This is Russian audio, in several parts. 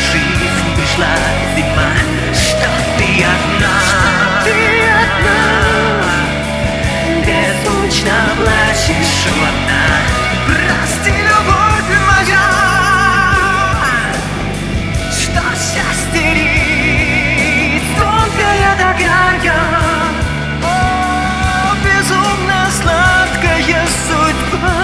жизнь пришла зима, что ты одна, беззвучно плачешь у окна. Прости, любовь моя, что счастье рит, тонкая такая, о, безумно сладкая судьба.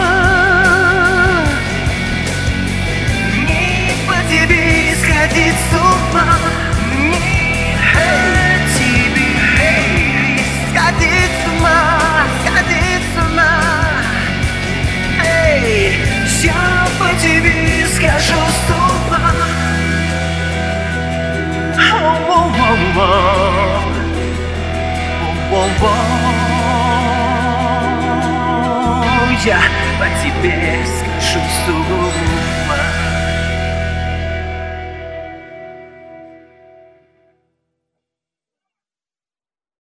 Не по тебе сходить с ума, не тебе сходить с ума, сходить с ума. Эй, я по тебе скажу с ума. Я по тебе скажу с ума.